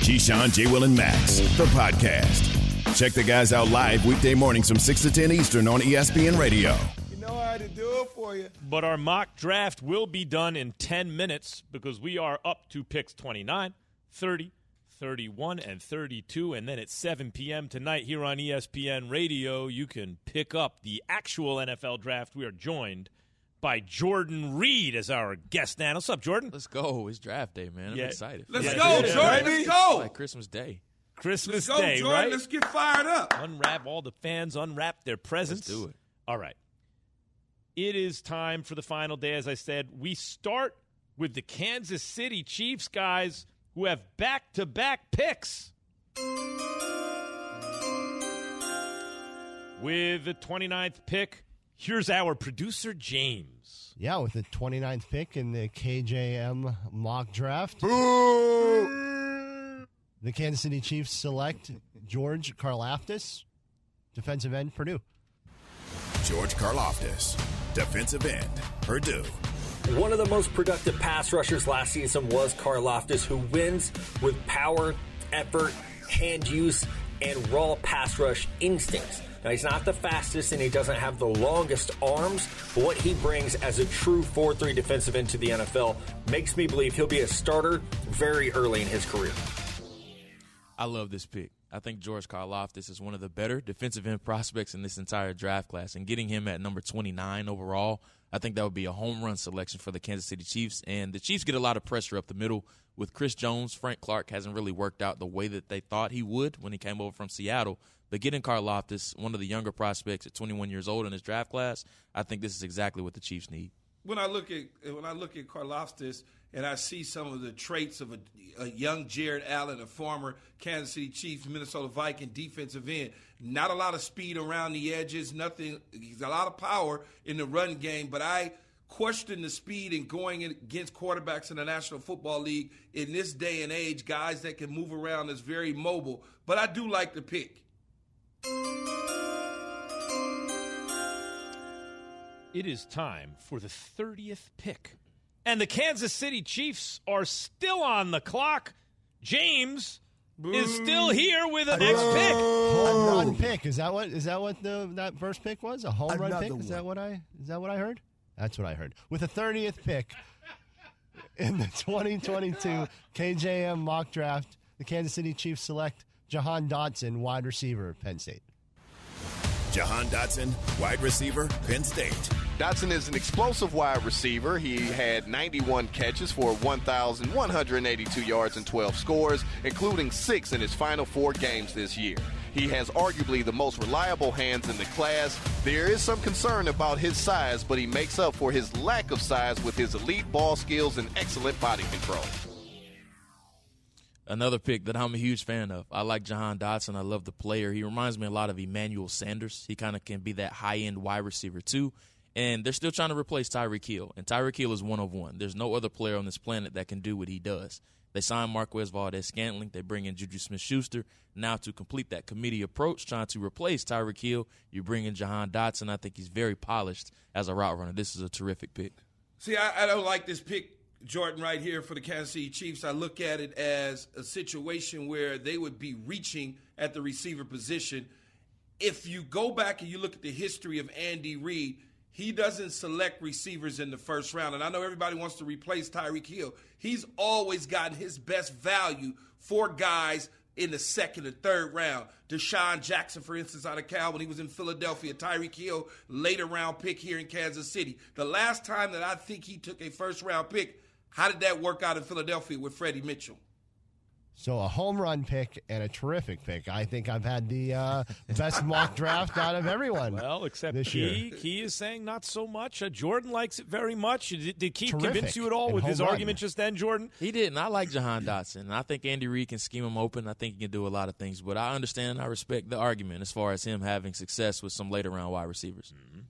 Keyshawn, J. Will, and Max, the podcast. Check the guys out live weekday mornings from 6 to 10 Eastern on ESPN Radio. You know how to do it for you. But our mock draft will be done in 10 minutes because we are up to picks 29, 30, 31, and 32. And then at 7 p.m. tonight here on ESPN Radio, you can pick up the actual NFL draft. We are joined by Jordan Reed as our guest now. What's up, Jordan? Let's go. It's draft day, man. I'm excited. Let's go, Jordan. Let's go. It's like Christmas Day. Christmas Let's go, Day, Jordan. right? Let's get fired up. Unwrap all the fans, unwrap their presents. Let's do it. All right. It is time for the final day, as I said. We start with the Kansas City Chiefs, guys, who have back-to-back picks. With the 29th pick, here's our producer, James. Yeah, with the 29th pick in the KJM mock draft. The Kansas City Chiefs select George Karlaftis, defensive end, Purdue. George Karlaftis, defensive end, Purdue. One of the most productive pass rushers last season was Karlaftis, who wins with power, effort, hand use, and raw pass rush instincts. Now, he's not the fastest and he doesn't have the longest arms, but what he brings as a true 4-3 defensive end to the NFL makes me believe he'll be a starter very early in his career. I love this pick. I think George Karlaftis is one of the better defensive end prospects in this entire draft class, and getting him at number 29 overall, I think that would be a home run selection for the Kansas City Chiefs. And the Chiefs get a lot of pressure up the middle with Chris Jones. Frank Clark hasn't really worked out the way that they thought he would when he came over from Seattle. But getting Karlaftis, one of the younger prospects at 21 years old in this draft class, I think this is exactly what the Chiefs need. When I look at Karlaftis and I see some of the traits of a young Jared Allen, a former Kansas City Chiefs, Minnesota Viking defensive end, not a lot of speed around the edges, nothing. He's a lot of power in the run game, but I question the speed and going against quarterbacks in the National Football League in this day and age, guys that can move around that's very mobile. But I do like the pick. It is time for the 30th pick. And the Kansas City Chiefs are still on the clock. James is still here with the next pick. Home run pick. Is that what that first pick was? A home run pick? Is that what I heard? That's what I heard. With the 30th pick in the 2022 KJM mock draft, the Kansas City Chiefs select Jahan Dotson, wide receiver, Penn State. Jahan Dotson, wide receiver, Penn State. Dotson is an explosive wide receiver. He had 91 catches for 1,182 yards and 12 scores, including 6 in his final 4 games this year. He has arguably the most reliable hands in the class. There is some concern about his size, but he makes up for his lack of size with his elite ball skills and excellent body control. Another pick that I'm a huge fan of. I like Jahan Dotson. I love the player. He reminds me a lot of Emmanuel Sanders. He kind of can be that high-end wide receiver, too. And they're still trying to replace Tyreek Hill. And Tyreek Hill is one of one. There's no other player on this planet that can do what he does. They signed Marquez Valdes-Scantling. They bring in Juju Smith-Schuster. Now to complete that committee approach, trying to replace Tyreek Hill, you bring in Jahan Dotson. I think he's very polished as a route runner. This is a terrific pick. See, I don't like this pick, Jordan, right here for the Kansas City Chiefs. I look at it as a situation where they would be reaching at the receiver position. If you go back and you look at the history of Andy Reid, he doesn't select receivers in the first round. And I know everybody wants to replace Tyreek Hill. He's always gotten his best value for guys in the second or third round. Deshaun Jackson, for instance, out of Cal when he was in Philadelphia. Tyreek Hill, later round pick here in Kansas City. The last time that I think he took a first round pick, how did that work out in Philadelphia with Freddie Mitchell? So a home run pick and a terrific pick. I think I've had the best mock draft out of everyone. Well, except this year. Key is saying not so much. Jordan likes it very much. Did Key Terrific. convince you at all And with his home run. argument just then, Jordan? He didn't. I like Jahan Dotson. I think Andy Reid can scheme him open. I think he can do a lot of things. But I understand and I respect the argument as far as him having success with some later-round wide receivers.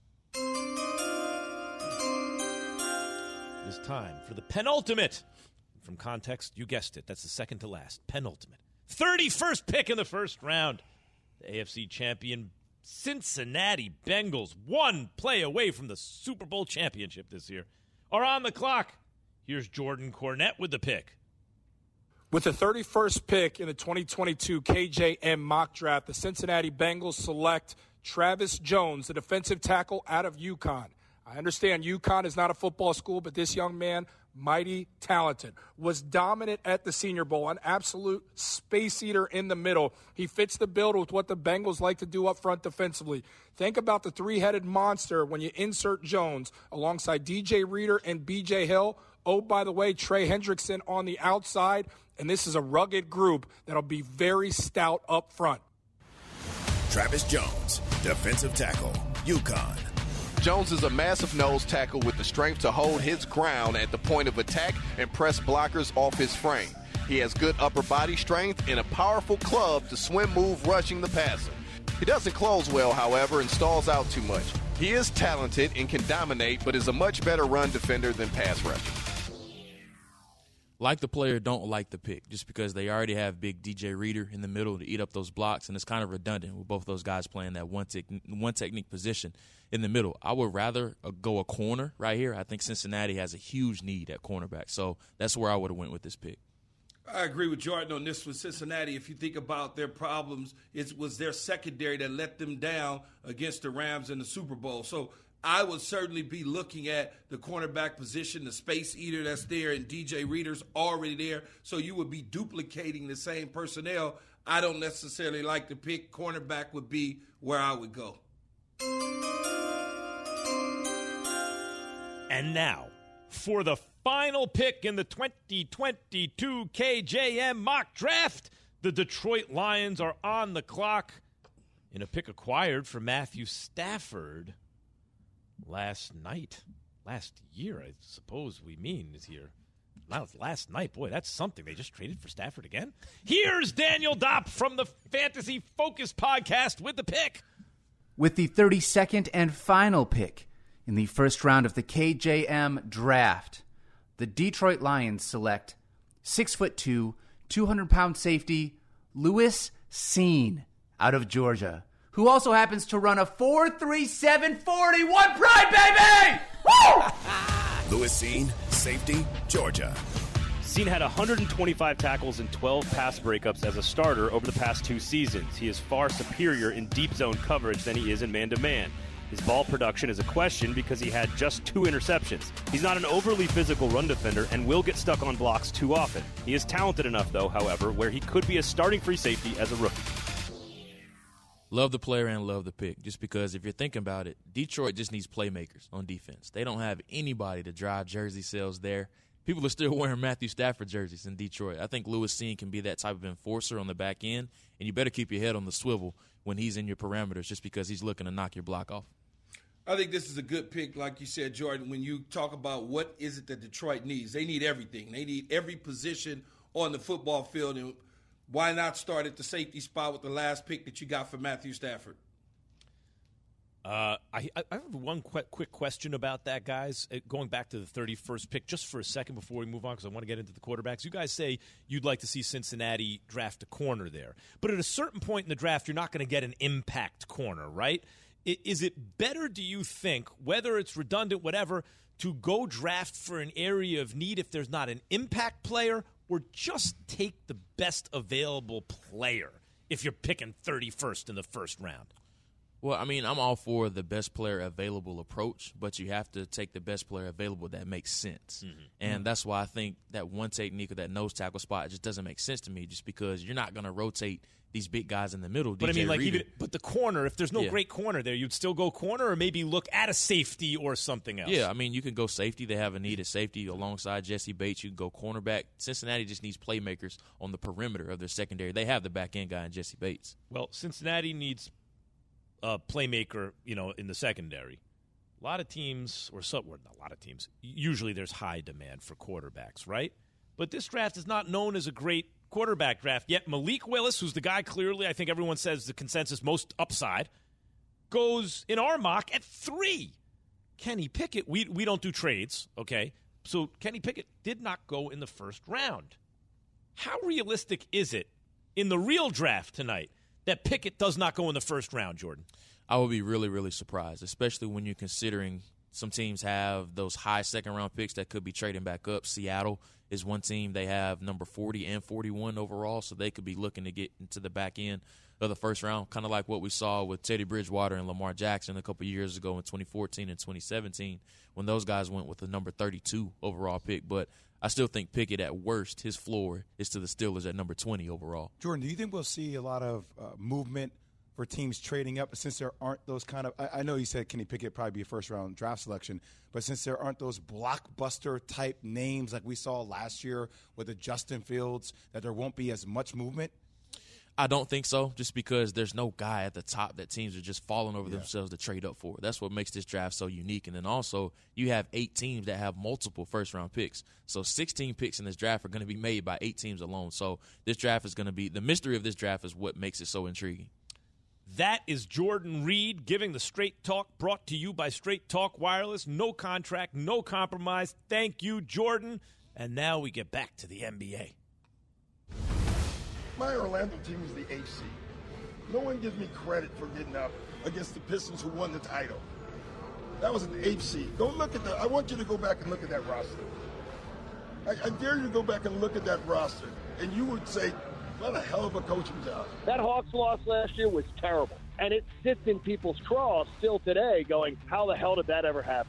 It's time for the penultimate. From context, you guessed it. That's the second to last. Penultimate. 31st pick in the first round. The AFC champion Cincinnati Bengals, one play away from the Super Bowl championship this year, are on the clock. Here's Jordan Cornette with the pick. With the 31st pick in the 2022 KJM mock draft, the Cincinnati Bengals select Travis Jones, the defensive tackle out of UConn. I understand UConn is not a football school, but this young man, mighty talented, was dominant at the Senior Bowl, an absolute space eater in the middle. He fits the bill with what the Bengals like to do up front defensively. Think about the three-headed monster when you insert Jones alongside DJ Reader and BJ Hill. Oh, by the way, Trey Hendrickson on the outside, and this is a rugged group that'll be very stout up front. Travis Jones, defensive tackle, UConn. Jones is a massive nose tackle with the strength to hold his ground at the point of attack and press blockers off his frame. He has good upper body strength and a powerful club to swim move rushing the passer. He doesn't close well, however, and stalls out too much. He is talented and can dominate, but is a much better run defender than pass rusher. Like the player, don't like the pick, just because they already have big DJ Reader in the middle to eat up those blocks, and it's kind of redundant with both those guys playing that one technique position in the middle. I would rather go a corner right here. I think Cincinnati has a huge need at cornerback, so that's where I would have went with this pick. I agree with Jordan on this with Cincinnati. If you think about their problems, it was their secondary that let them down against the Rams in the Super Bowl. So I would certainly be looking at the cornerback position, the space eater that's there, and DJ Reader's already there. So you would be duplicating the same personnel. I don't necessarily like the pick. Cornerback would be where I would go. And now, for the final pick in the 2022 KJM mock draft, the Detroit Lions are on the clock in a pick acquired for Matthew Stafford last year, I suppose we mean is here. Last night, boy, that's something. They just traded for Stafford again. Here's Daniel Dopp from the Fantasy Focus podcast with the pick. With the 32nd and final pick in the first round of the KJM draft, the Detroit Lions select 6'2", 200-pound safety Lewis Cine out of Georgia, who also happens to run a 4.37 40. One pride, baby! Woo! Lewis Cine, safety, Georgia. Cine had 125 tackles and 12 pass breakups as a starter over the past 2 seasons. He is far superior in deep zone coverage than he is in man-to-man. His ball production is a question because he had just 2 interceptions. He's not an overly physical run defender and will get stuck on blocks too often. He is talented enough, though, however, where he could be a starting free safety as a rookie. Love the player and love the pick, just because if you're thinking about it, Detroit just needs playmakers on defense. They don't have anybody to drive jersey sales there. People are still wearing Matthew Stafford jerseys in Detroit. I think Lewis Cine can be that type of enforcer on the back end, and you better keep your head on the swivel when he's in your parameters just because he's looking to knock your block off. I think this is a good pick, like you said, Jordan, when you talk about what is it that Detroit needs. They need everything. They need every position on the football field, and why not start at the safety spot with the last pick that you got for Matthew Stafford? I have one quick question about that, guys. Going back to the 31st pick, just for a second before we move on, because I want to get into the quarterbacks. You guys say you'd like to see Cincinnati draft a corner there. But at a certain point in the draft, you're not going to get an impact corner, right? Is it better, do you think, whether it's redundant, whatever, to go draft for an area of need if there's not an impact player, or just take the best available player if you're picking 31st in the first round? Well, I mean, I'm all for the best player available approach, but you have to take the best player available that makes sense. Mm-hmm. And that's why I think that one technique or that nose tackle spot just doesn't make sense to me, just because you're not going to rotate these big guys in the middle. But DJ Reader. But the corner, if there's no great corner there, you'd still go corner, or maybe look at a safety or something else. Yeah, I mean, you can go safety. They have a need at safety alongside Jesse Bates. You can go cornerback. Cincinnati just needs playmakers on the perimeter of their secondary. They have the back end guy in Jesse Bates. Well, Cincinnati needs a playmaker, in the secondary. A lot of teams, not a lot of teams, usually there's high demand for quarterbacks, right? But this draft is not known as a great quarterback draft yet. Malik Willis, who's the guy clearly, I think everyone says the consensus most upside, goes in our mock at 3. Kenny Pickett, we don't do trades, okay? So Kenny Pickett did not go in the first round. How realistic is it in the real draft tonight that Pickett does not go in the first round, Jordan? I would be really, really surprised, especially when you're considering some teams have those high second-round picks that could be trading back up. Seattle is one team. They have number 40 and 41 overall, so they could be looking to get into the back end of the first round, kind of like what we saw with Teddy Bridgewater and Lamar Jackson a couple years ago in 2014 and 2017 when those guys went with the number 32 overall pick. But I still think Pickett, at worst, his floor is to the Steelers at number 20 overall. Jordan, do you think we'll see a lot of movement for teams trading up since there aren't those kind of – I know you said Kenny Pickett probably be a first-round draft selection, but since there aren't those blockbuster-type names like we saw last year with the Justin Fields, that there won't be as much movement? I don't think so, just because there's no guy at the top that teams are just falling over themselves to trade up for. That's what makes this draft so unique. And then also you have 8 teams that have multiple first-round picks. So 16 picks in this draft are going to be made by 8 teams alone. So this draft is going to be – the mystery of this draft is what makes it so intriguing. That is Jordan Reed giving the Straight Talk, brought to you by Straight Talk Wireless. No contract, no compromise. Thank you, Jordan. And now we get back to the NBA. My Orlando team is the 8th seed. No one gives me credit for getting up against the Pistons who won the title. That was an 8th seed. Go look at that. I want you to go back and look at that roster. I dare you to go back and look at that roster, and you would say, what a hell of a coaching job. That Hawks loss last year was terrible, and it sits in people's craws still today going, how the hell did that ever happen?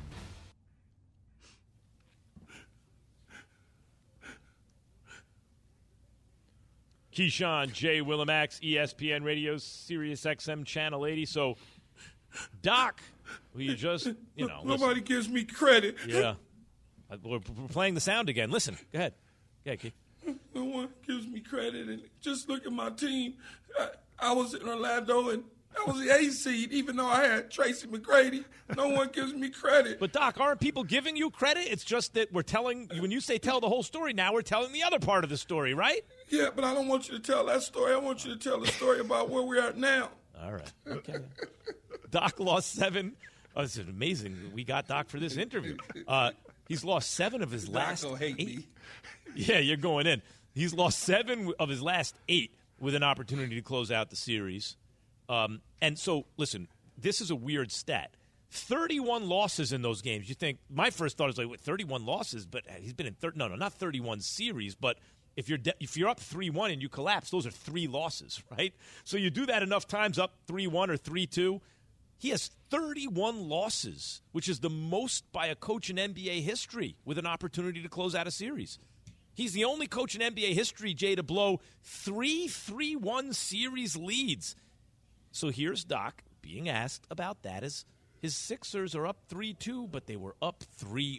Keyshawn, J. Willimax, ESPN Radio, Sirius XM Channel 80. So, Doc, will you just, Nobody gives me credit. Yeah. We're playing the sound again. Listen, go ahead. Go ahead, Key. No one gives me credit. And just look at my team. I was in Orlando, and I was the 8th seed, even though I had Tracy McGrady. No one gives me credit. But, Doc, aren't people giving you credit? It's just that we're telling – when you say tell the whole story, now we're telling the other part of the story, right? Yeah, but I don't want you to tell that story. I want you to tell the story about where we're at now. All right. Okay. Doc lost 7. Oh, this is amazing. We got Doc for this interview. He's lost 7 of his last 8. Hate me. Yeah, you're going in. He's lost 7 of his last 8 with an opportunity to close out the series. And so, listen, this is a weird stat. 31 losses in those games. You think – my first thought is like, what, 31 losses? But he's been in – no, not 31 series, but – if you're up 3-1 and you collapse, those are 3 losses, right? So you do that enough times, up 3-1 or 3-2. He has 31 losses, which is the most by a coach in NBA history with an opportunity to close out a series. He's the only coach in NBA history, Jay, to blow 3 3-1 series leads. So here's Doc being asked about that as his Sixers are up 3-2, but they were up 3-0.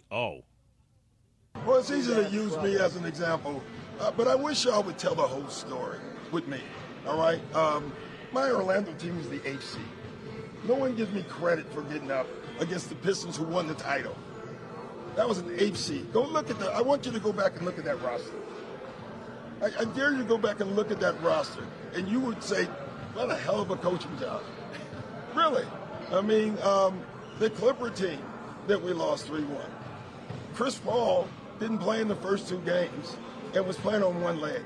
Well, it's easy to use me as an example, but I wish y'all would tell the whole story with me, all right? My Orlando team is the 8th seed. No one gives me credit for getting up against the Pistons who won the title. That was an 8th seed. Go look at that. I want you to go back and look at that roster. I dare you to go back and look at that roster, and you would say, what a hell of a coaching job. Really. I mean, the Clipper team that we lost 3-1. Chris Paul didn't play in the first 2 games and was playing on one leg.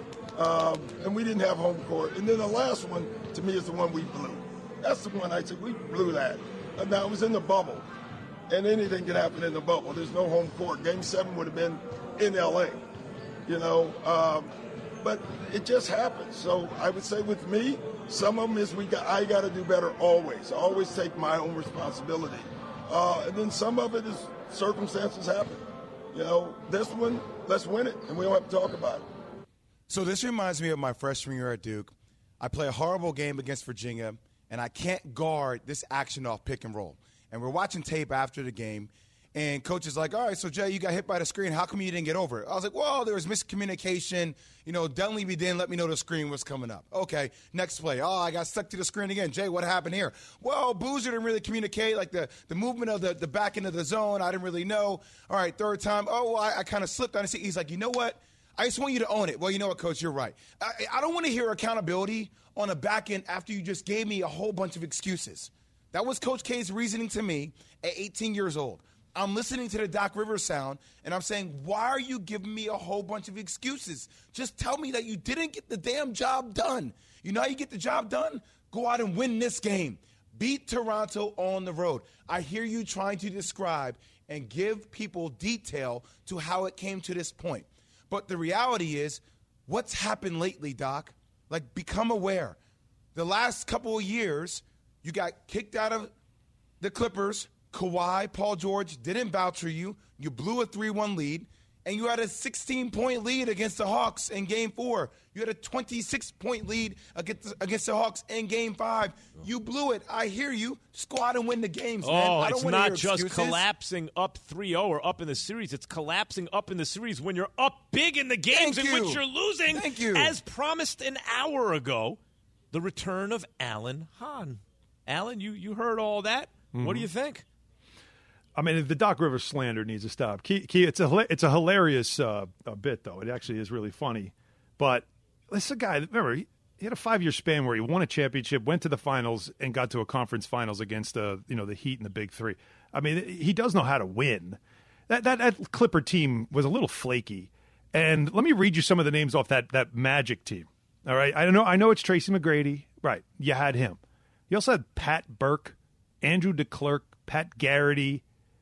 And we didn't have home court. And then the last one, to me, is the one we blew. That's the one I said, we blew that. Now, it was in the bubble, and anything can happen in the bubble. There's no home court. Game 7 would have been in L.A., but it just happened. So I would say with me, some of them is I got to do better always. I always take my own responsibility. And then some of it is circumstances happen. This one, let's win it, and we don't have to talk about it. So this reminds me of my freshman year at Duke. I play a horrible game against Virginia, and I can't guard this action off pick and roll. And we're watching tape after the game, and coach is like, all right, so Jay, you got hit by the screen. How come you didn't get over it? I was like, well, there was miscommunication. Dunleavy didn't let me know the screen was coming up. Okay, next play. Oh, I got stuck to the screen again. Jay, what happened here? Well, Boozer didn't really communicate, like the movement of the back end of the zone. I didn't really know. All right, third time. Oh, well, I kind of slipped on it. He's like, you know what? I just want you to own it. Well, you know what, Coach? You're right. I don't want to hear accountability on the back end after you just gave me a whole bunch of excuses. That was Coach K's reasoning to me at 18 years old. I'm listening to the Doc Rivers sound, and I'm saying, why are you giving me a whole bunch of excuses? Just tell me that you didn't get the damn job done. You know how you get the job done? Go out and win this game. beat Toronto on the road. I hear you trying to describe and give people detail to how it came to this point. But the reality is, what's happened lately, Doc? Like, become aware. The last couple of years, you got kicked out of the Clippers. Kawhi, Paul George didn't vouch for you. You blew a 3-1 lead, and you had a 16-point lead against the Hawks in Game 4. You had a 26-point lead against the Hawks in Game 5. You blew it. I hear you. Just go out and win the games, man. Oh, I don't it's wanna not hear just excuses. collapsing up 3-0 or up in the series. It's collapsing up in the series when you're up big in the games in which you're losing. Thank you. As promised an hour ago, the return of Alan Hahn. Alan, you heard all that. What do you think? I mean, the Doc Rivers slander needs to stop. It's a hilarious bit, though. It actually is really funny. But this is a guy, remember, he had a 5-year span where he won a championship, went to the finals, and got to a conference finals against the Heat and the Big Three. I mean, he does know how to win. That Clipper team was a little flaky. And let me read you some of the names off that Magic team. All right? I know it's Tracy McGrady. Right. You had him. You also had Pat Burke, Andrew DeClercq, Pat Garrity.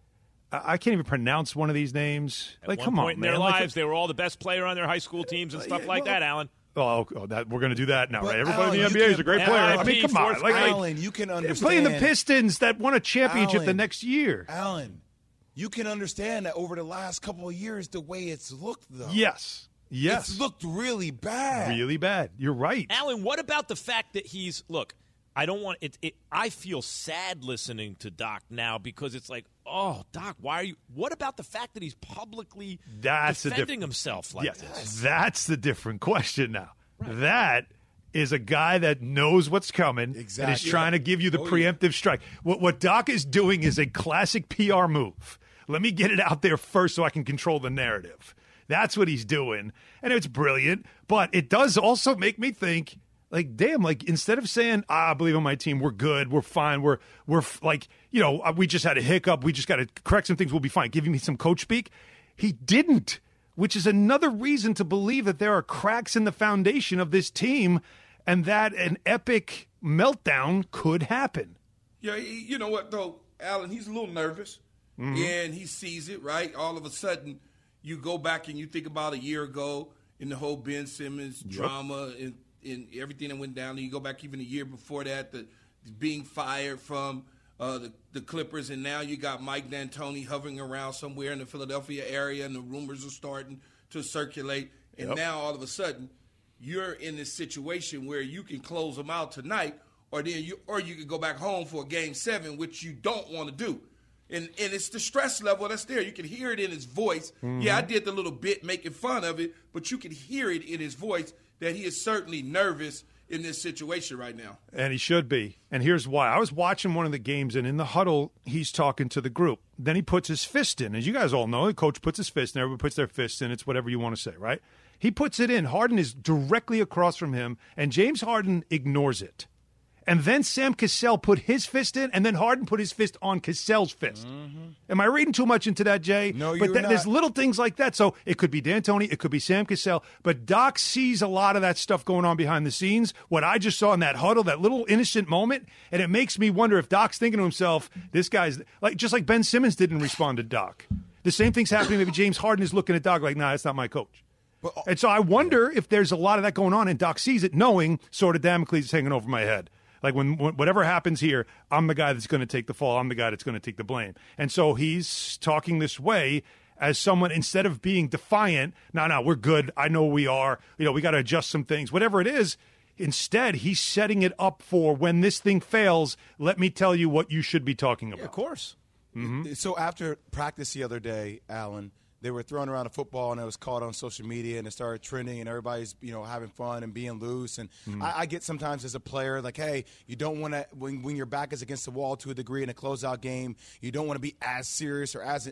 I can't even pronounce one of these names. At one point in their lives, they were all the best player on their high school teams and stuff like that, Alan. Oh, that we're going to do that now, right? Everybody Alan, in the NBA is a great player. I mean, come on. Alan, you can understand. Playing the Pistons that won a championship the next year. Alan, you can understand that over the last couple of years, the way it's looked, though. Yes. It's looked really bad. Really bad. You're right. Alan, what about the fact that I don't want it. I feel sad listening to Doc now because it's like, oh, Doc, why are you? What about the fact that he's publicly defending himself like this? That's the different question now. Right. That is a guy that knows what's coming and is trying to give you the preemptive strike. What Doc is doing is a classic PR move. Let me get it out there first so I can control the narrative. That's what he's doing, and it's brilliant. But it does also make me think. Like, damn, like, instead of saying, I believe in my team, we're good, we're fine, we're like, we just had a hiccup, we just got to correct some things, we'll be fine, giving me some coach speak, he didn't, which is another reason to believe that there are cracks in the foundation of this team and that an epic meltdown could happen. Yeah, you know what, though, Alan, he's a little nervous, and he sees it, right? All of a sudden, you go back and you think about a year ago in the whole Ben Simmons drama and everything that went down. And you go back even a year before that, the being fired from the Clippers, and now you got Mike D'Antoni hovering around somewhere in the Philadelphia area, and the rumors are starting to circulate. And now all of a sudden, you're in this situation where you can close them out tonight, or you can go back home for a Game 7, which you don't want to do. And it's the stress level that's there. You can hear it in his voice. Yeah, I did the little bit making fun of it, but you can hear it in his voice that he is certainly nervous in this situation right now. And he should be. And here's why. I was watching one of the games, and in the huddle, he's talking to the group. Then he puts his fist in. As you guys all know, the coach puts his fist in. Everybody puts their fist in. It's whatever you want to say, right? He puts it in. Harden is directly across from him, and James Harden ignores it. And then Sam Cassell put his fist in, and then Harden put his fist on Cassell's fist. Am I reading too much into that, Jay? No, but you're not. There's little things like that. So it could be D'Antoni, it could be Sam Cassell, but Doc sees a lot of that stuff going on behind the scenes. What I just saw in that huddle, that little innocent moment, and it makes me wonder if Doc's thinking to himself, this guy's just like Ben Simmons didn't respond to Doc. The same thing's happening. Maybe James Harden is looking at Doc like, nah, that's not my coach. And so I wonder if there's a lot of that going on, and Doc sees it, knowing sort of Damocles is hanging over my head. Like, when whatever happens here, I'm the guy that's going to take the fall. I'm the guy that's going to take the blame. And so he's talking this way as someone, instead of being defiant, no, we're good. I know we are. We got to adjust some things. Whatever it is, instead, he's setting it up for when this thing fails, let me tell you what you should be talking about. Yeah, of course. So after practice the other day, Alan, they were throwing around a football, and it was caught on social media, and it started trending, and everybody's, having fun and being loose. And I get sometimes as a player, like, hey, you don't want to, when your back is against the wall to a degree in a closeout game, you don't want to be as serious or as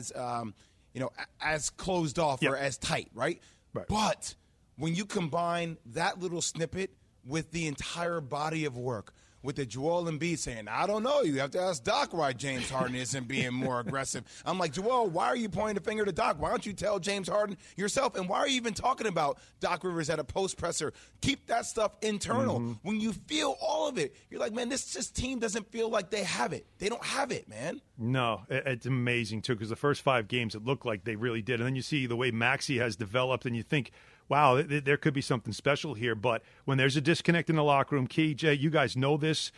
closed off or as tight, right? But when you combine that little snippet with the entire body of work, with the Joel Embiid saying, I don't know. You have to ask Doc why James Harden isn't being more aggressive. I'm like, Joel, why are you pointing the finger to Doc? Why don't you tell James Harden yourself? And why are you even talking about Doc Rivers at a post presser? Keep that stuff internal. Mm-hmm. When you feel all of it, you're like, man, this team doesn't feel like they have it. They don't have it, man. No, it's amazing, too, because the first 5 games, it looked like they really did. And then you see the way Maxey has developed, and you think, wow, there could be something special here. But when there's a disconnect in the locker room, KJ, you guys know this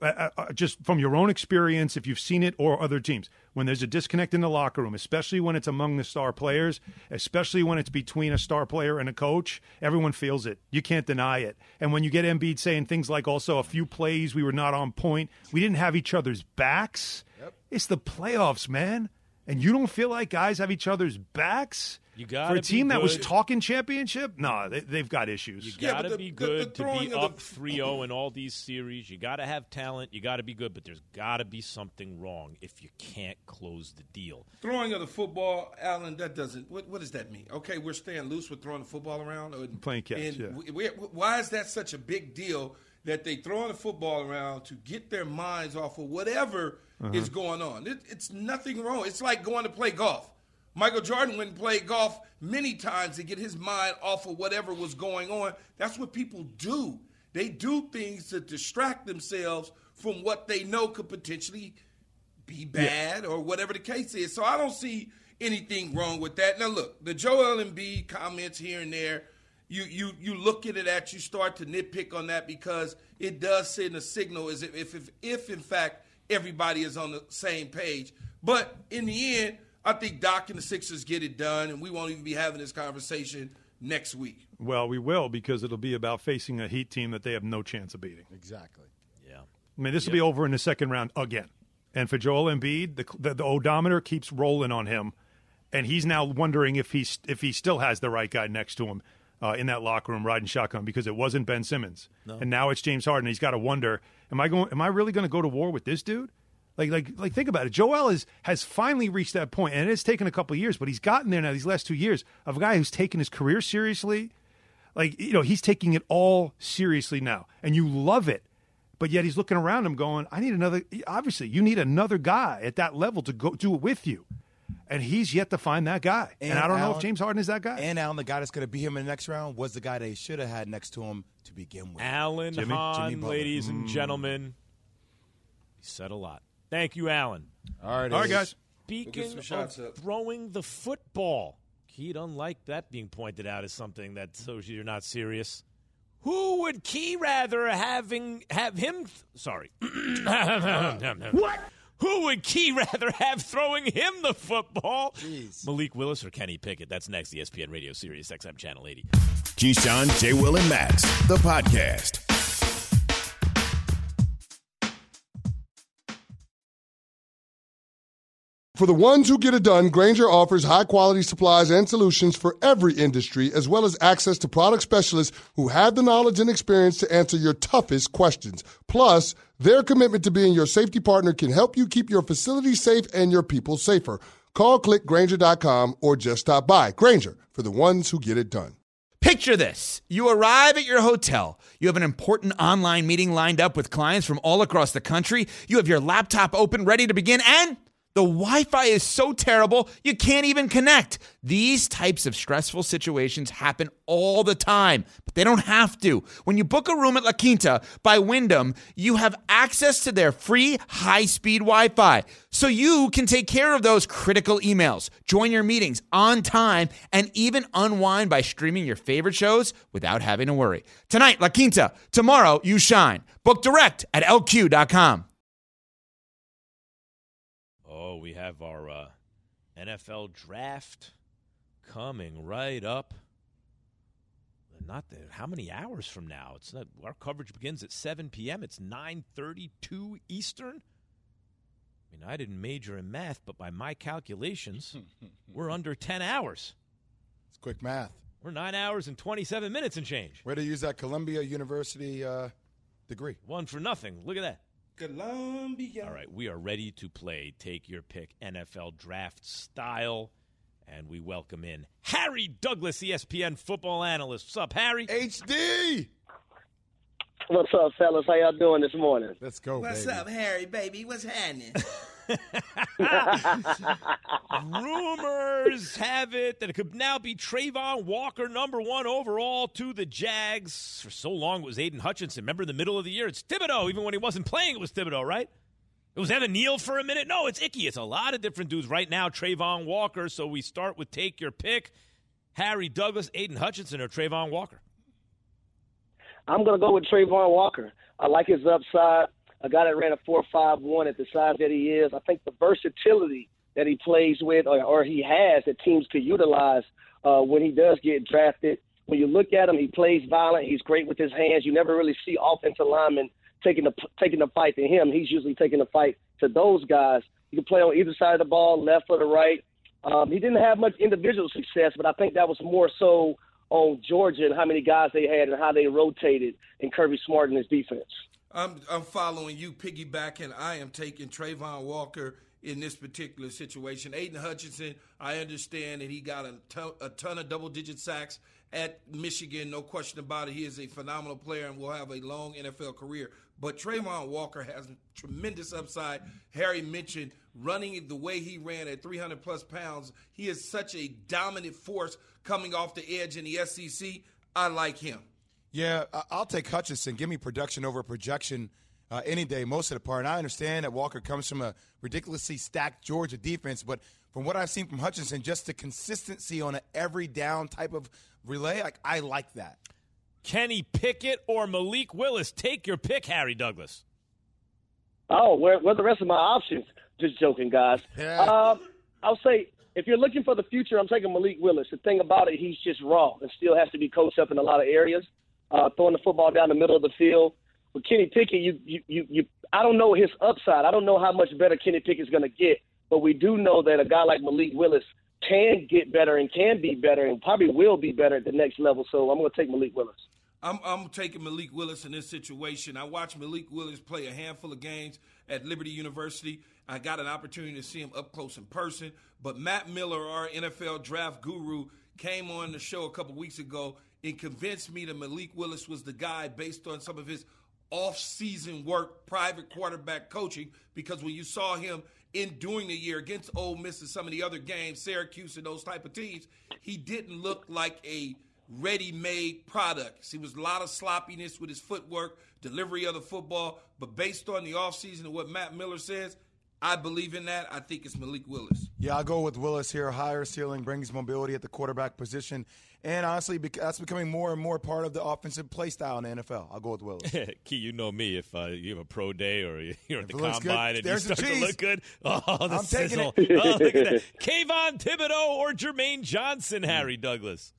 just from your own experience, if you've seen it or other teams. When there's a disconnect in the locker room, especially when it's among the star players, especially when it's between a star player and a coach, everyone feels it. You can't deny it. And when you get Embiid saying things like also a few plays, we were not on point, we didn't have each other's backs. Yep. It's the playoffs, man. And you don't feel like guys have each other's backs? You got for a team that was talking championship? No, they've got issues. You got to be good to be up 3-0 in all these series. You got to have talent. You got to be good, but there's got to be something wrong if you can't close the deal. Throwing of the football, Allen, that doesn't – what does that mean? Okay, we're staying loose with throwing the football around? Playing catch, why is that such a big deal that they throwing the football around to get their minds off of whatever is going on? It's nothing wrong. It's like going to play golf. Michael Jordan went and played golf many times to get his mind off of whatever was going on. That's what people do. They do things to distract themselves from what they know could potentially be bad or whatever the case is. So I don't see anything wrong with that. Now, look, the Joel Embiid comments here and there, you look at it you start to nitpick on that because it does send a signal as if in fact, everybody is on the same page. But in the end, I think Doc and the Sixers get it done, and we won't even be having this conversation next week. Well, we will, because it'll be about facing a Heat team that they have no chance of beating. Exactly. Yeah. I mean, this will be over in the second round again. And for Joel Embiid, the odometer keeps rolling on him, and he's now wondering if he still has the right guy next to him in that locker room riding shotgun, because it wasn't Ben Simmons. No. And now it's James Harden. He's got to wonder, am I really going to go to war with this dude? Like, think about it. Joel has finally reached that point, and it's taken a couple of years, but he's gotten there now these last 2 years of a guy who's taken his career seriously. Like, he's taking it all seriously now, and you love it. But yet he's looking around him going, I need another – obviously, you need another guy at that level to go do it with you. And he's yet to find that guy. And I don't know if James Harden is that guy. And Allen, the guy that's going to beat him in the next round, was the guy they should have had next to him to begin with. Allen Hahn, ladies and gentlemen. He said a lot. Thank you, Allen. All right, guys. Speaking of throwing the football, Key don't like that being pointed out as something that shows you're not serious. Who would Key rather have him? Sorry. What? Who would Key rather have throwing him the football? Jeez. Malik Willis or Kenny Pickett? That's next. ESPN Radio, Sirius XM Channel 80. Keyshawn, J. Will, and Max, the podcast. For the ones who get it done, Grainger offers high-quality supplies and solutions for every industry, as well as access to product specialists who have the knowledge and experience to answer your toughest questions. Plus, their commitment to being your safety partner can help you keep your facility safe and your people safer. Call, click Grainger.com, or just stop by. Grainger, for the ones who get it done. Picture this. You arrive at your hotel. You have an important online meeting lined up with clients from all across the country. You have your laptop open, ready to begin, and the Wi-Fi is so terrible, you can't even connect. These types of stressful situations happen all the time, but they don't have to. When you book a room at La Quinta by Wyndham, you have access to their free high-speed Wi-Fi, so you can take care of those critical emails, join your meetings on time, and even unwind by streaming your favorite shows without having to worry. Tonight, La Quinta. Tomorrow, you shine. Book direct at LQ.com. Oh, we have our NFL draft coming right up. How many hours from now? It's not. Our coverage begins at 7 p.m. It's 9:32 Eastern. I mean, I didn't major in math, but by my calculations, we're under 10 hours. It's quick math. We're 9 hours and 27 minutes and change. Way to use that Columbia University degree. 1-0. Look at that. Columbia. All right, we are ready to play Take Your Pick NFL Draft Style, and we welcome in Harry Douglas, ESPN football analyst. What's up, Harry? HD! What's up, fellas? How y'all doing this morning? Let's go, What's up, Harry, baby? What's happening? Rumors have it that it could now be Trayvon Walker, #1 overall to the Jags. For so long, it was Aiden Hutchinson. Remember in the middle of the year, it's Thibodeau. Even when he wasn't playing, it was Thibodeau, right? It was Evan Neal for a minute. No, it's Icky. It's a lot of different dudes. Right now, Trayvon Walker. So we start with take your pick. Harry Douglas, Aiden Hutchinson, or Trayvon Walker? I'm going to go with Trayvon Walker. I like his upside. A guy that ran a 4.51 at the size that he is. I think the versatility that he plays with or he has that teams could utilize when he does get drafted. When you look at him, he plays violent. He's great with his hands. You never really see offensive linemen taking the fight to him. He's usually taking the fight to those guys. He can play on either side of the ball, left or the right. He didn't have much individual success, but I think that was more so on Georgia and how many guys they had and how they rotated and Kirby Smart in his defense. I'm following you, piggybacking. I am taking Trayvon Walker in this particular situation. Aiden Hutchinson, I understand that he got a ton of double-digit sacks at Michigan, no question about it. He is a phenomenal player and will have a long NFL career. But Trayvon Walker has tremendous upside. Harry mentioned running the way he ran at 300-plus pounds. He is such a dominant force coming off the edge in the SEC. I like him. Yeah, I'll take Hutchinson. Give me production over projection any day, most of the part. And I understand that Walker comes from a ridiculously stacked Georgia defense, but from what I've seen from Hutchinson, just the consistency on an every down type of relay, I like that. Kenny Pickett or Malik Willis? Take your pick, Harry Douglas. Oh, where are the rest of my options? Just joking, guys. Yeah. I'll say if you're looking for the future, I'm taking Malik Willis. The thing about it, he's just raw and still has to be coached up in a lot of areas. Throwing the football down the middle of the field. With Kenny Pickett, I don't know his upside. I don't know how much better Kenny Pickett's going to get, but we do know that a guy like Malik Willis can get better and can be better and probably will be better at the next level. So I'm going to take Malik Willis. I'm taking Malik Willis in this situation. I watched Malik Willis play a handful of games at Liberty University. I got an opportunity to see him up close in person. But Matt Miller, our NFL draft guru, came on the show a couple weeks ago and convinced me that Malik Willis was the guy based on some of his off-season work, private quarterback coaching, because when you saw him during the year against Ole Miss and some of the other games, Syracuse and those type of teams, he didn't look like a ready-made product. He was a lot of sloppiness with his footwork, delivery of the football, but based on the offseason and what Matt Miller says, I believe in that. I think it's Malik Willis. Yeah, I'll go with Willis here. Higher ceiling, brings mobility at the quarterback position. And honestly, that's becoming more and more part of the offensive play style in the NFL. I'll go with Willis. Key, you know me. If you have a pro day or you're at the looks combine good, and you start to look good, the I'm sizzle. taking it. Oh, look at that. Kayvon Thibodeau or Jermaine Johnson, Harry Douglas?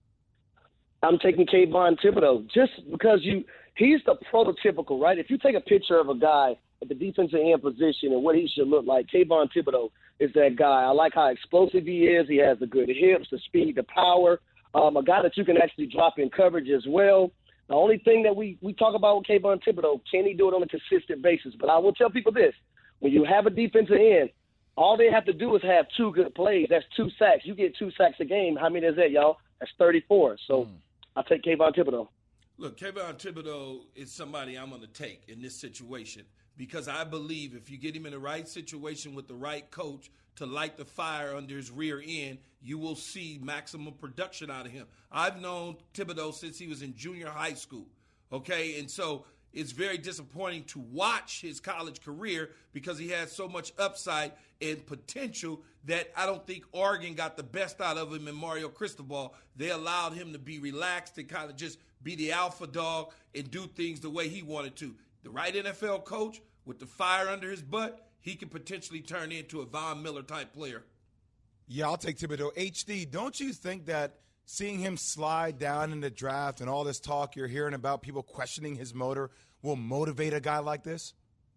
I'm taking Kayvon Thibodeau just because he's the prototypical, right? If you take a picture of a guy at the defensive end position and what he should look like, Kayvon Thibodeau is that guy. I like how explosive he is. He has the good hips, the speed, the power. A guy that you can actually drop in coverage as well. The only thing that we talk about with Kayvon Thibodeau, can he do it on a consistent basis? But I will tell people this. When you have a defensive end, all they have to do is have 2 good plays. That's 2 sacks. You get 2 sacks a game. How many is that, y'all? That's 34. So I'll take Kayvon Thibodeau. Look, Kayvon Thibodeau is somebody I'm going to take in this situation because I believe if you get him in the right situation with the right coach to light the fire under his rear end, you will see maximum production out of him. I've known Thibodeau since he was in junior high school, okay? And so it's very disappointing to watch his college career because he has so much upside and potential that I don't think Oregon got the best out of him in Mario Cristobal. They allowed him to be relaxed and kind of just be the alpha dog and do things the way he wanted to. The right NFL coach with the fire under his butt, he could potentially turn into a Von Miller-type player. Yeah, I'll take Thibodeau. HD, don't you think that seeing him slide down in the draft and all this talk you're hearing about people questioning his motor will motivate a guy like this?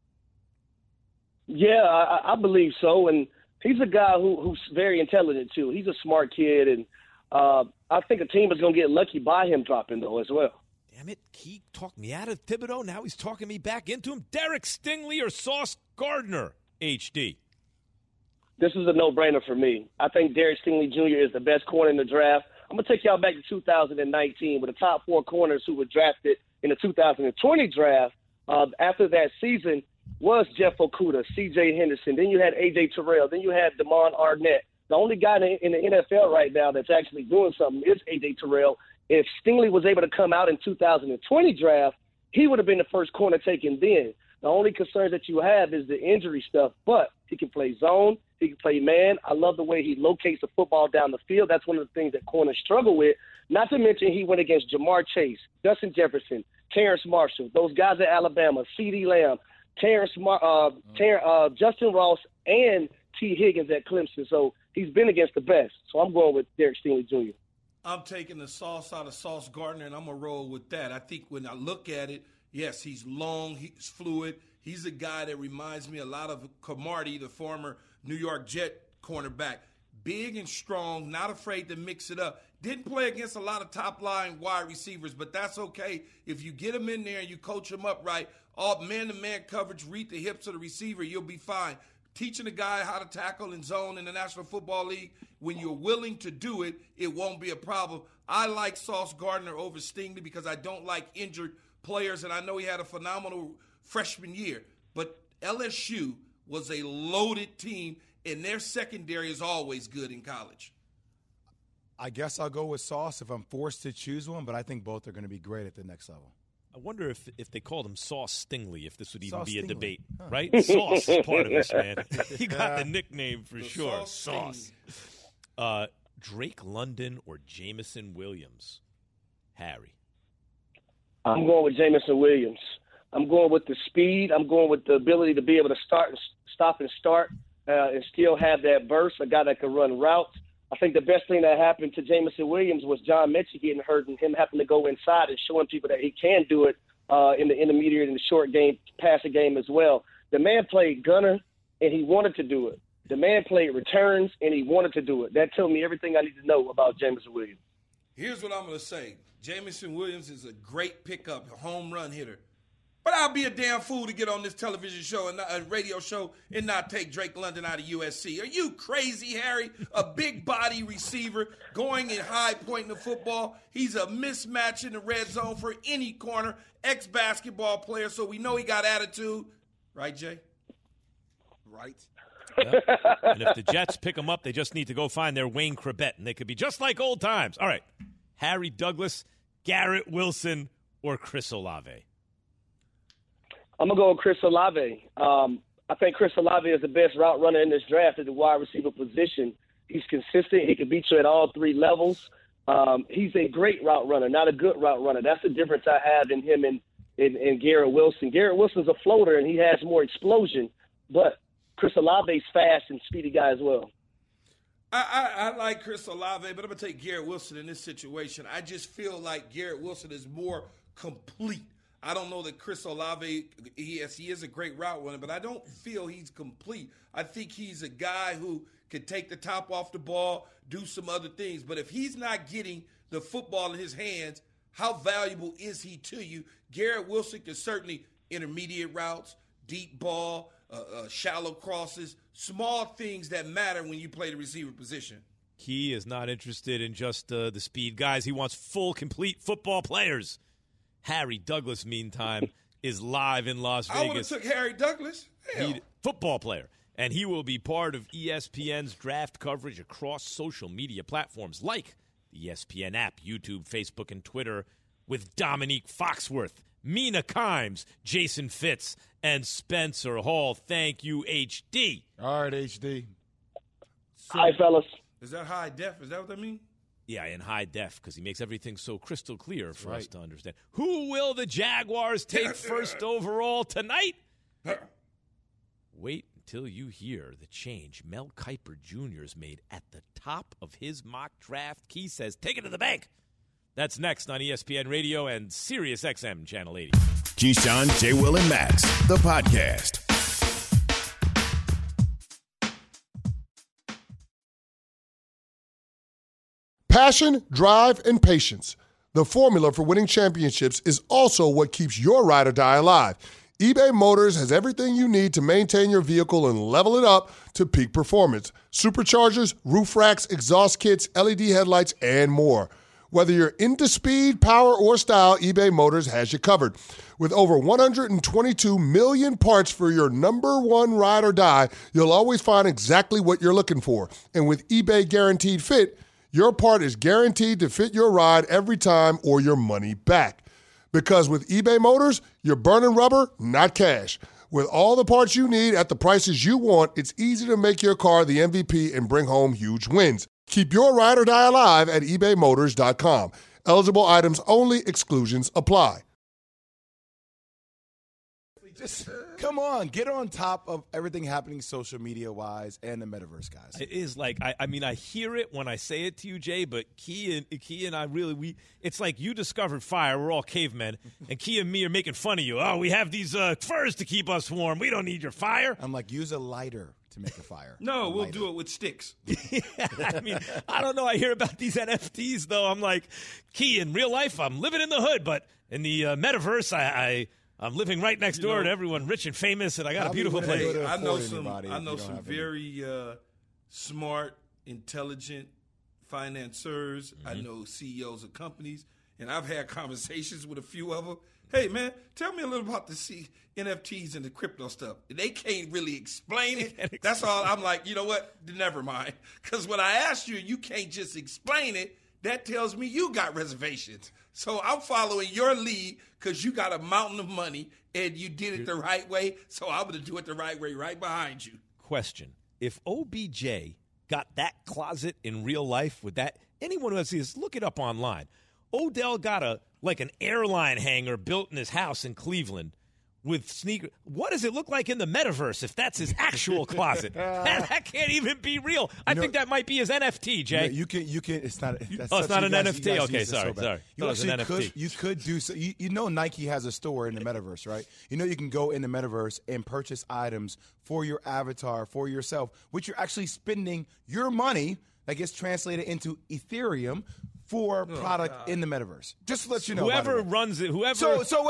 Yeah, I believe so. And he's a guy who's very intelligent, too. He's a smart kid. And I think a team is going to get lucky by him dropping, though, as well. Damn it, he talked me out of Thibodeau. Now he's talking me back into him. Derek Stingley or Sauce Gardner, HD? This is a no-brainer for me. I think Derek Stingley Jr. is the best corner in the draft. I'm going to take y'all back to 2019 with the top 4 corners who were drafted in the 2020 draft after that season was Jeff Okudah, C.J. Henderson. Then you had A.J. Terrell. Then you had Damon Arnett. The only guy in the NFL right now that's actually doing something is A.J. Terrell. If Stingley was able to come out in 2020 draft, he would have been the first corner taken then. The only concern that you have is the injury stuff, but he can play zone. He can play man. I love the way he locates the football down the field. That's one of the things that corners struggle with. Not to mention he went against Jamar Chase, Justin Jefferson, Terrence Marshall, those guys at Alabama, CeeDee Lamb, Justin Ross, and T. Higgins at Clemson. So he's been against the best. So I'm going with Derek Stingley Jr. I'm taking the sauce out of Sauce Gardner, and I'm going to roll with that. I think when I look at it, yes, he's long, he's fluid. He's a guy that reminds me a lot of Cromartie, the former New York Jet cornerback. Big and strong, not afraid to mix it up. Didn't play against a lot of top-line wide receivers, but that's okay. If you get him in there and you coach him up right, all man-to-man coverage, read the hips of the receiver, you'll be fine. Teaching a guy how to tackle and zone in the National Football League, when you're willing to do it, it won't be a problem. I like Sauce Gardner over Stingley because I don't like injured players, and I know he had a phenomenal freshman year. But LSU was a loaded team, and their secondary is always good in college. I guess I'll go with Sauce if I'm forced to choose one, but I think both are going to be great at the next level. I wonder if they called him Sauce Stingley, if this would even Sauce be a Stingley. debate, Huh. right? Sauce is part of this, man. He got the nickname for sure. Sauce. Drake London or Jameson Williams? Harry. I'm going with Jameson Williams. I'm going with the speed. I'm going with the ability to be able to stop and start and still have that burst, a guy that can run routes. I think the best thing that happened to Jameson Williams was John Mechie getting hurt and him having to go inside and showing people that he can do it in the intermediate and the short game, passing game as well. The man played gunner, and he wanted to do it. The man played returns, and he wanted to do it. That told me everything I need to know about Jameson Williams. Here's what I'm going to say. Jameson Williams is a great pickup, a home run hitter. But I'll be a damn fool to get on this television show and a radio show and not take Drake London out of USC. Are you crazy, Harry? A big body receiver going in high point in the football. He's a mismatch in the red zone for any corner, ex-basketball player, so we know he got attitude. Right, Jay? Right. Yeah. And if the Jets pick him up, they just need to go find their Wayne Chrebet, and they could be just like old times. All right. Harry Douglas, Garrett Wilson, or Chris Olave? I'm going to go with Chris Olave. I think Chris Olave is the best route runner in this draft at the wide receiver position. He's consistent. He can beat you at all three levels. He's a great route runner, not a good route runner. That's the difference I have in him and Garrett Wilson. Garrett Wilson's a floater, and he has more explosion, but Chris Olave's fast and speedy guy as well. I like Chris Olave, but I'm going to take Garrett Wilson in this situation. I just feel like Garrett Wilson is more complete. I don't know that Chris Olave, he is a great route runner, but I don't feel he's complete. I think he's a guy who can take the top off the ball, do some other things. But if he's not getting the football in his hands, how valuable is he to you? Garrett Wilson can certainly intermediate routes, deep ball, shallow crosses, small things that matter when you play the receiver position. He is not interested in just the speed guys. He wants full, complete football players. Harry Douglas, meantime, is live in Las Vegas. I would have took Harry Douglas. Hell. Football player. And he will be part of ESPN's draft coverage across social media platforms like the ESPN app, YouTube, Facebook, and Twitter with Dominique Foxworth, Mina Kimes, Jason Fitz, and Spencer Hall. Thank you, HD. All right, HD. Hi, fellas. Is that high def? Is that what that means? Yeah, in high def, because he makes everything so crystal clear for us to understand. Who will the Jaguars take first overall tonight? Wait until you hear the change Mel Kiper Jr. has made at the top of his mock draft. He says, take it to the bank. That's next on ESPN Radio and Sirius XM Channel 80. Keyshawn, J. Will, and Max, the podcast. Passion, drive, and patience. The formula for winning championships is also what keeps your ride or die alive. eBay Motors has everything you need to maintain your vehicle and level it up to peak performance. Superchargers, roof racks, exhaust kits, LED headlights, and more. Whether you're into speed, power, or style, eBay Motors has you covered. With over 122 million parts for your number one ride or die, you'll always find exactly what you're looking for. And with eBay Guaranteed Fit, your part is guaranteed to fit your ride every time or your money back. Because with eBay Motors, you're burning rubber, not cash. With all the parts you need at the prices you want, it's easy to make your car the MVP and bring home huge wins. Keep your ride or die alive at ebaymotors.com. Eligible items only. Exclusions apply. Just come on, get on top of everything happening social media wise and the metaverse, guys. It is like I mean I hear it when I say it to you, Jay, but Key and I really it's like you discovered fire. We're all cavemen, and Key and me are making fun of you. Oh, we have these furs to keep us warm. We don't need your fire. I'm like, use a lighter to make a fire. No, we'll do it with sticks. I mean, I don't know. I hear about these NFTs though. I'm like, Key, in real life, I'm living in the hood, but in the metaverse, I'm living right next door to everyone rich and famous, and I got a beautiful place. I know some very smart, intelligent financiers. I know CEOs of companies, and I've had conversations with a few of them. Hey, man, tell me a little about the NFTs and the crypto stuff. They can't really explain it. That's all. I'm like, you know what? Never mind. Because when I asked you can't just explain it, that tells me you got reservations. So I'm following your lead because you got a mountain of money and you did it the right way. So I'm going to do it the right way right behind you. Question. If OBJ got that closet in real life, would that – anyone who has this, look it up online. Odell got an airline hangar built in his house in Cleveland with sneakers. What does it look like in the metaverse if that's his actual closet? That can't even be real. I think that might be his NFT, Jay. You can. It's not. That's it's not an NFT. Okay, sorry. You actually could. You could do so. You know, Nike has a store in the metaverse, right? You know, you can go in the metaverse and purchase items for your avatar, for yourself, which you're actually spending your money that gets translated into Ethereum for product in the metaverse. Just to let you know. Whoever runs it, whoever.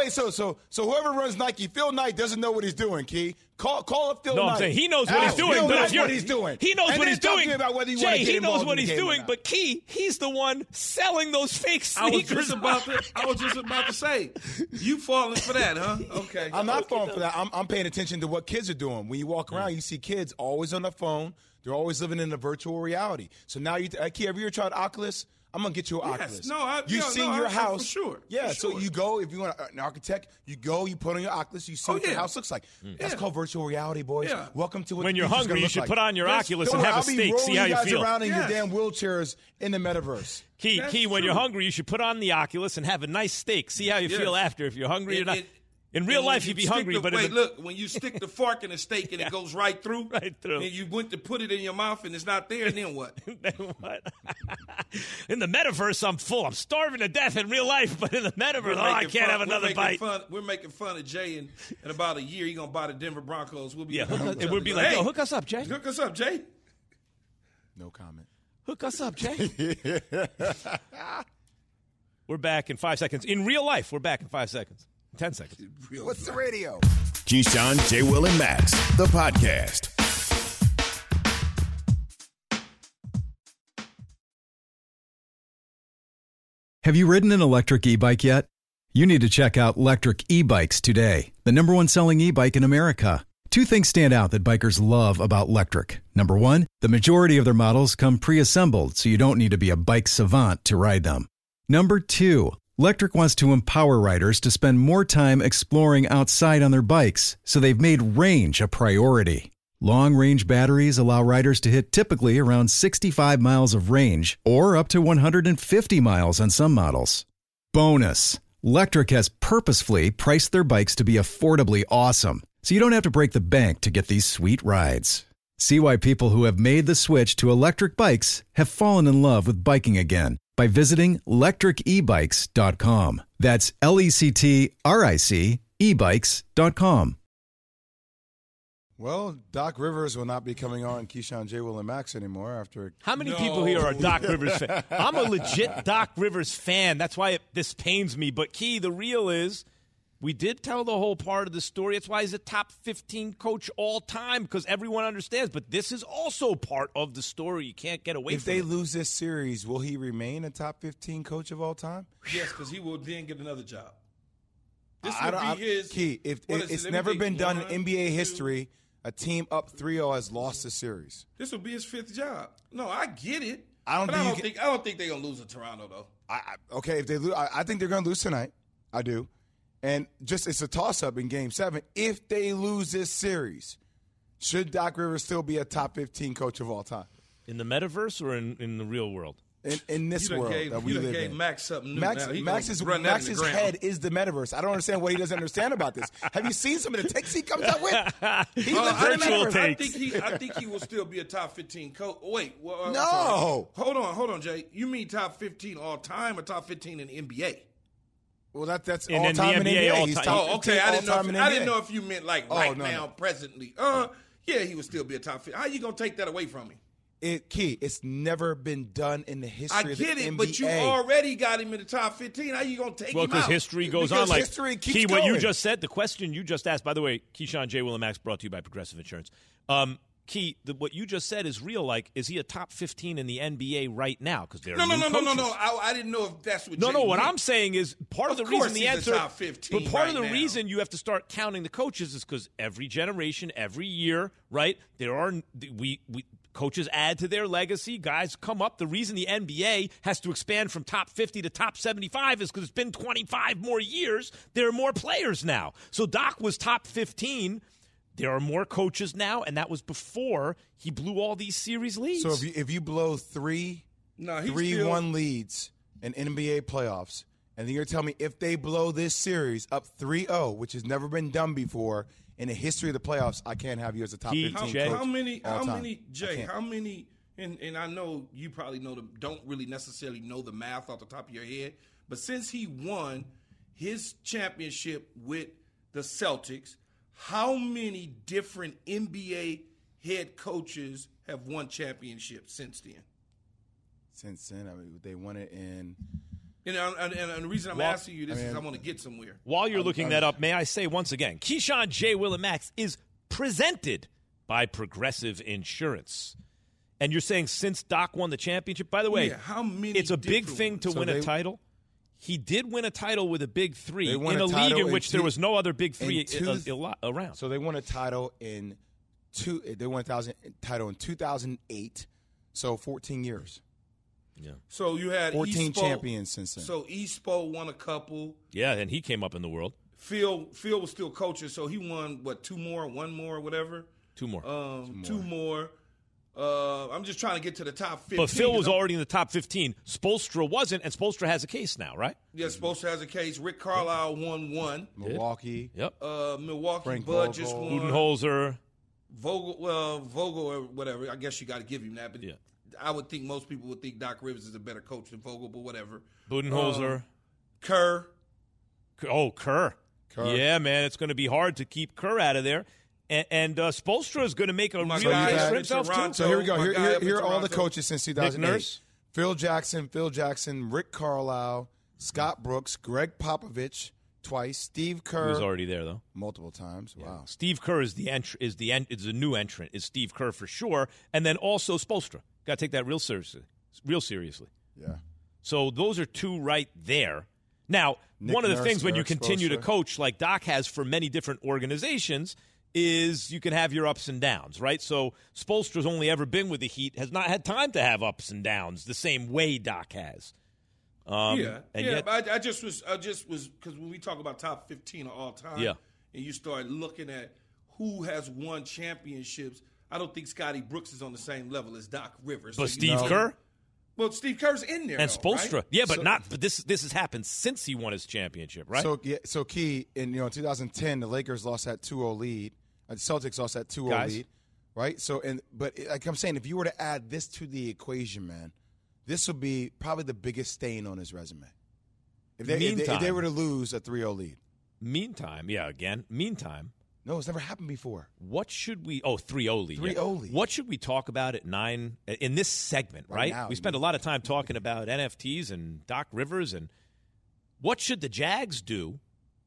So whoever runs Nike, Phil Knight doesn't know what he's doing, Key. Call up Phil Knight. No, I'm saying he knows what he's doing. Phil but knows what he's doing. He knows what he's doing. About whether you Jay, he knows what what he's doing, but Key, he's the one selling those fake sneakers. I was just about to say, you falling for that, huh? Okay. I'm not falling for that. I'm paying attention to what kids are doing. When you walk around, you see kids always on the phone. They're always living in a virtual reality. So now, Key, have you ever tried Oculus? I'm going to get you an Oculus. You've seen your house. For sure. Yeah, so you go, if you want an architect, you go, you put on your Oculus, you see what your house looks like. That's called virtual reality, boys. Yeah. Welcome to what when the you're hungry, you should put on your Oculus and have a steak, see how you feel. Around in your damn wheelchairs in the metaverse. Key, when you're hungry, you should put on the Oculus and have a nice steak. See how you feel after. If you're hungry or not. In real life, you'd be hungry, but look, when you stick the fork in a steak and it goes right through, and you went to put it in your mouth and it's not there, then what? Then what? In the metaverse, I'm full. I'm starving to death in real life, but in the metaverse, I can't have another bite. We're making fun of Jay, and in about a year, you're going to buy the Denver Broncos. We'll be it would be like, yo, hook us up, Jay. Hook us up, Jay. No comment. Hook us up, Jay. We're back in 5 seconds. In real life, we're back in 5 seconds. 10 seconds. What's the radio? Keyshawn, J. Will, and Max, the podcast. Have you ridden an electric e-bike yet? You need to check out Lectric E-Bikes today, the #1 selling e-bike in America. Two things stand out that bikers love about Lectric. Number one, the majority of their models come pre-assembled, so you don't need to be a bike savant to ride them. Number two, Lectric wants to empower riders to spend more time exploring outside on their bikes, so they've made range a priority. Long-range batteries allow riders to hit typically around 65 miles of range, or up to 150 miles on some models. Bonus, Lectric has purposefully priced their bikes to be affordably awesome, so you don't have to break the bank to get these sweet rides. See why people who have made the switch to electric bikes have fallen in love with biking again by visiting lectricebikes.com. That's LECTRIC ebikes.com. Well, Doc Rivers will not be coming on Keyshawn, J. Will, and Max anymore after. How many people here are Doc Rivers fans? I'm a legit Doc Rivers fan. That's why this pains me. But Key, the real is, We did tell the whole part of the story. That's why he's a top 15 coach all time, because everyone understands. But this is also part of the story. You can't get away from it. If they lose this series, will he remain a top 15 coach of all time? Yes, because he will then get another job. This would be his key. It's never been done in NBA history. A team up 3-0 has lost the series. This will be his 5th job. No, I get it. I don't think they're gonna lose to Toronto though. Okay, if they lose, I think they're gonna lose tonight. I do. And it's a toss-up in Game 7. If they lose this series, should Doc Rivers still be a top 15 coach of all time? In the metaverse or in the real world? In this world that we live in. Max something new. Max's head is the metaverse. I don't understand what he doesn't understand about this. Have you seen some of the takes he comes up with? He lives in the metaverse. I think he will still be a top 15 coach. Wait. No. Hold on, Jay. You mean top 15 all time or top 15 in NBA? Well, that's all time in NBA. All He's time. top okay. I didn't know if you meant like right no, now, no. presently. Yeah, he would still be a top 15. How you gonna take that away from him? It's never been done in the history of the NBA. I get it, but you already got him in the top 15. How you going to take him out? Well, because history goes on. Like, history keeps Key, going. What you just said, the question you just asked, by the way, Keyshawn J. Willimax brought to you by Progressive Insurance. Key, what you just said is real. Like, is he a top 15 in the NBA right now? Because No. I didn't know if that's what. No. What I'm saying is part of the reason the answer. Top 15 but part right of the now. reason you have to start counting the coaches is because every generation, every year, right? There are we coaches add to their legacy. Guys come up. The reason the NBA has to expand from top 50 to top 75 is because it's been 25 more years. There are more players now. So Doc was top 15. There are more coaches now, and that was before he blew all these series leads. So if you blow 3-1 leads in NBA playoffs, and then you're telling me if they blow this series up 3-0, which has never been done before in the history of the playoffs, I can't have you as a top 15 coach. How many, Jay, and I know you probably don't really necessarily know the math off the top of your head, but since he won his championship with the Celtics, how many different NBA head coaches have won championships since then? Since then, I mean, they won it in. And the reason I'm asking you this is I want to get somewhere. While you're looking that up, may I say once again, Keyshawn J. Willimax is presented by Progressive Insurance. And you're saying since Doc won the championship, by the way, how many it's a big thing to win a title. He did win a title with a big three in a league in which there was no other big three around. So they won a title in They won a title in 2008. So 14 years. Yeah. So you had 14 champions since then. So Espo won a couple. Yeah, and he came up in the world. Phil was still coaching, so he won one more, whatever. Two more. I'm just trying to get to the top 15. But Phil was already in the top 15. Spoelstra wasn't, and Spoelstra has a case now, right? Yeah, Spoelstra has a case. Rick Carlisle won one. Milwaukee. Yep. Milwaukee. Frank Bud Vogel. just won. Budenholzer. Vogel or whatever. I guess you got to give him that. But yeah. I would think most people would think Doc Rivers is a better coach than Vogel, but whatever. Budenholzer. Kerr. Oh, Kerr. Yeah, man, it's going to be hard to keep Kerr out of there. And Spoelstra is going to make a real case for himself, too. So here we go. Here are all the coaches since 2008. Nick Nurse. Phil Jackson, Rick Carlisle, Scott Brooks, Greg Popovich twice, Steve Kerr. He was already there, though. Multiple times. Yeah. Wow. Steve Kerr is the new entrant, is Steve Kerr for sure. And then also Spoelstra. Got to take that real seriously. Yeah. So those are two right there. Now, Nick one of the Nurse, things when you Eric continue to Spoelstra. coach like Doc has for many different organizations is you can have your ups and downs, right? So Spoelstra's only ever been with the Heat, has not had time to have ups and downs the same way Doc has. But I just was because when we talk about top 15 of all time, and you start looking at who has won championships, I don't think Scotty Brooks is on the same level as Doc Rivers. But Steve Kerr? Well, Steve Kerr's in there, and though, Spoelstra, right? yeah, but this has happened since he won his championship, right? So Key in 2010, the Lakers lost that 2-0 lead. The Celtics lost that 2-0 lead, right? But like I'm saying, if you were to add this to the equation, man, this would be probably the biggest stain on his resume. If they were to lose a 3-0 lead. Meantime. No, it's never happened before. What should we – 3-0 lead. 3-0 lead. What should we talk about at 9 – in this segment, right? Now, we spend a lot of time talking about NFTs and Doc Rivers. And what should the Jags do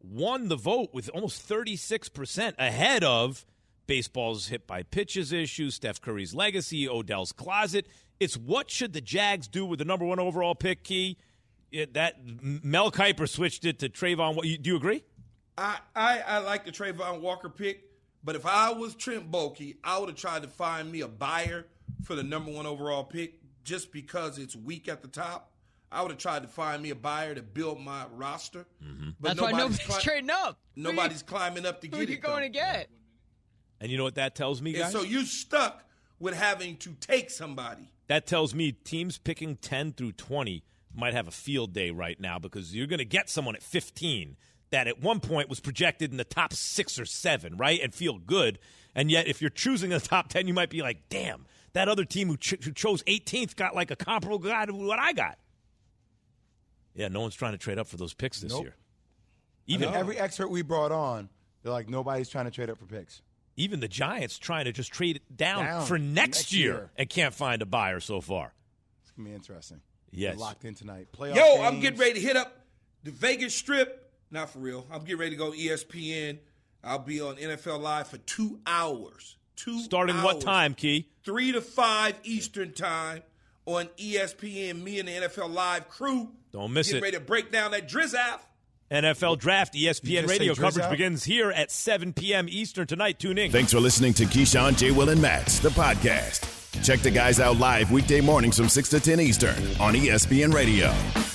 won the vote with almost 36% ahead of baseball's hit by pitches issue, Steph Curry's legacy, Odell's closet. It's what should the Jags do with the number 1 overall pick, Key? That Mel Kiper switched it to Trayvon. Do you agree? I like the Trayvon Walker pick, but if I was Trent Baalke, I would have tried to find me a buyer for the number 1 overall pick just because it's weak at the top. I would have tried to find me a buyer to build my roster. Mm-hmm. That's why nobody's trading up. Nobody's climbing up to get it. Who are you going to get? And you know what that tells me, guys? And so you're stuck with having to take somebody. That tells me teams picking 10 through 20 might have a field day right now because you're going to get someone at 15 that at one point was projected in the top 6 or 7, right, and feel good. And yet if you're choosing the top 10, you might be like, damn, that other team who chose 18th got like a comparable guy to what I got. Yeah, no one's trying to trade up for those picks this year. Even every expert we brought on, they're like, nobody's trying to trade up for picks. Even the Giants trying to just trade it down for next year and can't find a buyer so far. It's going to be interesting. Yes. We're locked in tonight. Playoff games. I'm getting ready to hit up the Vegas Strip. Not for real. I'm getting ready to go ESPN. I'll be on NFL Live for 2 hours. Starting what time, Key? 3 to 5 Eastern time on ESPN. Me and the NFL Live crew. Don't miss Get ready to break down that Drizzaff. NFL Draft, ESPN radio coverage begins here at 7 p.m. Eastern tonight. Tune in. Thanks for listening to Keyshawn, J. Will, and Max, the podcast. Check the guys out live weekday mornings from 6 to 10 Eastern on ESPN Radio.